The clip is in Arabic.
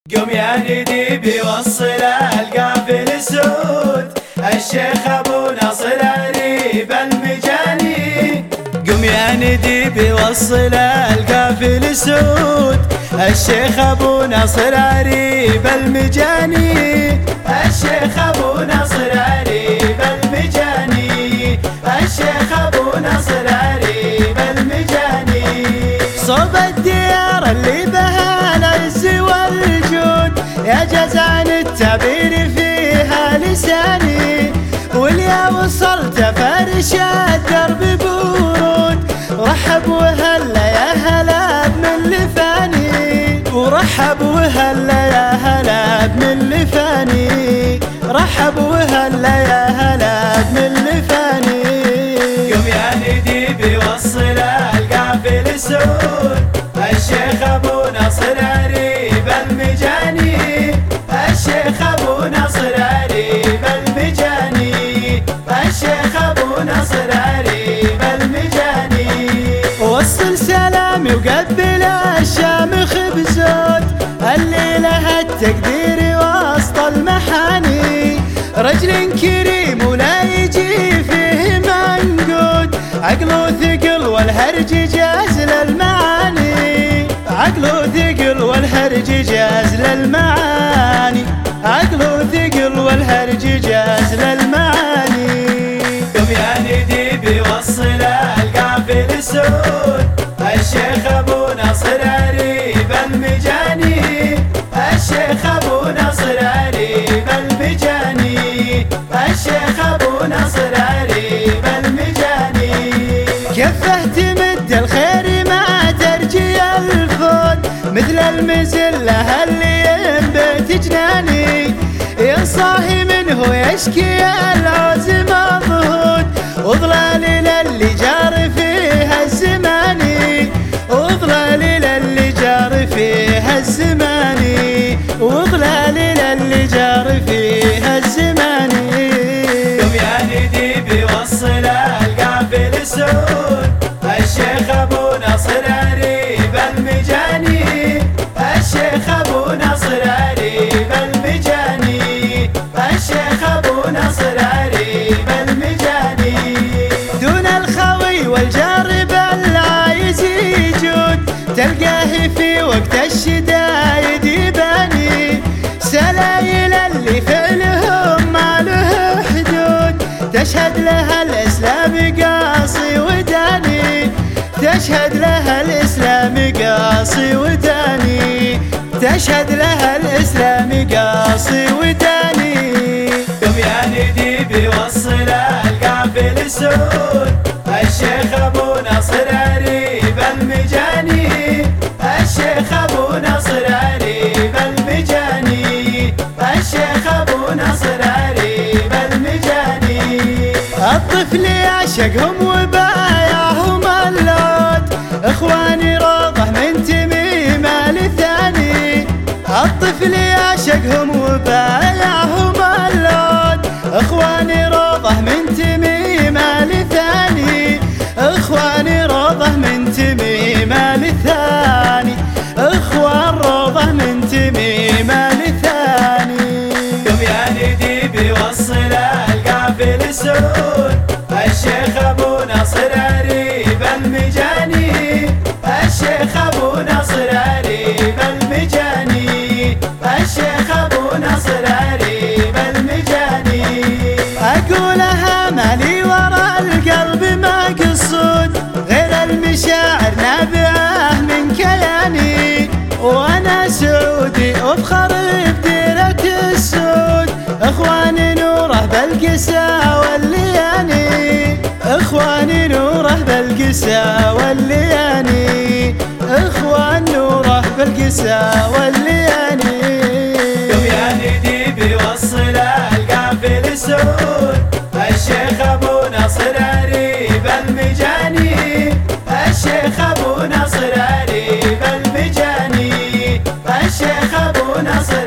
قم يا ندي بيوصل القافل السود الشيخ ابو ناصر عريب المجاني. قم يا ندي بيوصل القافل السود الشيخ ابو ناصر عريب المجاني. الشيخ ابو ناصر عريب المجاني. الشيخ ابو ناصر عريب المجاني. صوب الديار اللي بها العز والجود يا جزعان التعبير فيها لساني. واليا وصلت فرش الدرب برود رحب وهلا يا هلا بمن لفاني. ورحب وهلا يا هلا بمن لفاني. رحب وهلا يا هلا بمن لفاني. قم يا ندي بيوصل القافل السود الشيخ ابو ناصر عريب المجاني. الشيخ ابو ناصر عريب المجاني. الشيخ ابو ناصر عريب المجاني. وصل سلامي وقبل الشام خبزوت اللي لها التقدير وسط المحاني. رجل كريم ولا يجي فيه منقود عقله ثقل والهرج جاز للمعاني. عقله ثقل والهرج جاز للمعاني. عقله ثقل والهرج جاز للمعاني. قم يا ندي بيوصل القافل السود الشيخ ابو ناصر عريب المجاني. الشيخ ابو ناصر عريب المجاني. الشيخ ابو ناصر عريب المجاني. كفه تمد الخير ما ترجي الفوت مثل المزله اللي ينبت جناني. ينصاهي منه يشكي العوز مضهود وظلال للي جار فيها الزماني. وظلال للي جار فيها الزماني. وظلال للي جار فيها الزماني. قم يا ندي بيوصل القافل السود الشيخ ابو ناصر عريب المجاني. الشيخ ابو ناصر عريب المجاني. الشيخ ابو ناصر عريب المجاني. دون الخوي والجار بالعايز يجود تلقاه في وقت الشدايد يباني. سلايل اللي فعلهم ما له حدود تشهد لها الاسلام قاصي وداني. تشهد لها الاسلام قاصي وداني. تشهد لها الاسلام قاصي وداني. قم يا ندي بيوصل القافل السود الشيخ ابو ناصر عريب المجاني. الشيخ ابو ناصر عريب المجاني. الشيخ ابو ناصر عريب المجاني. الطفل يعشقهم وبايعهم اللود اخواني روضه من تميم لثاني. الطفل يعشقهم وبايعهم اللود اخواني روضه من تميم لثاني. اخواني روضه من تميم لثاني. اخوان روضه من تميم لثاني. قم يا ندي بيوصل القافل السود الشيخ ابو ناصر عريب المجاني. الشيخ ابو ناصر عريب المجاني. الشيخ ابو ناصر عريب المجاني. اقولها مالي ورا القلب ما قصود غير المشاعر نابعه من كياني. وانا سعودي افخر بديرة السود اخواني نوره بالقسا واللياني. اخواني نوره بالقسا واللياني. اخوان نوره بالقسا واللياني. قم يا ندي بيوصل القافل السود الشيخ ابو ناصر عريب المجاني. الشيخ ابو ناصر عريب المجاني. الشيخ ابو ناصر